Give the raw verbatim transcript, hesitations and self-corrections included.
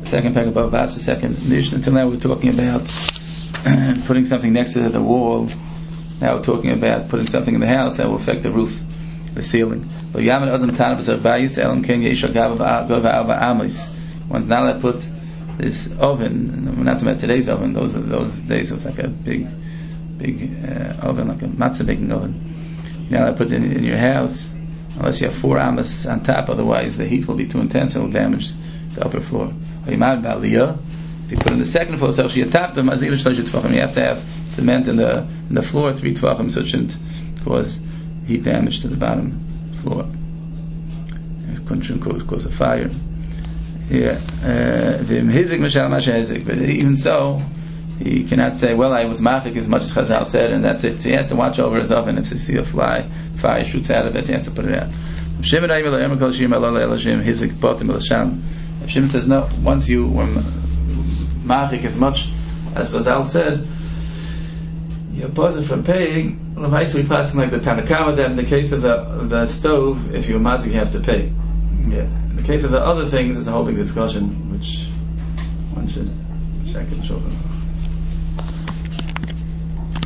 second pack above Bas, second Mishnah. Until now we're talking about putting something next to the wall. Now we're talking about putting something in the house that will affect the roof, the ceiling. But Yaman Adam Tanab Bayis Elam Ken Yesha Amis. One's not allowed to put this oven. We're not talking about today's oven. Those those days it was like a big, big uh, oven, like a matzah baking oven. You're not allowed to put it in, in your house unless you have four amas on top. Otherwise, the heat will be too intense and will damage the upper floor. If you put it in the second floor, so you have to have cement in the in the floor three tvachim, so it shouldn't cause heat damage to the bottom floor. It couldn't cause, cause a fire. Yeah, uh, but even so, he cannot say, "Well, I was machik as much as Chazal said," and that's it. So he has to watch over his oven. If he see a fly, fire shoots out of it, he has to put it out. If Shimon says no, once you were machik as much as Chazal said, you're bothered from paying. We pass like the Tanakama that in the case of the of the stove, if you're mazik, you have to pay. Yeah. In the case of the other things, it's a whole big discussion, which one should check and show.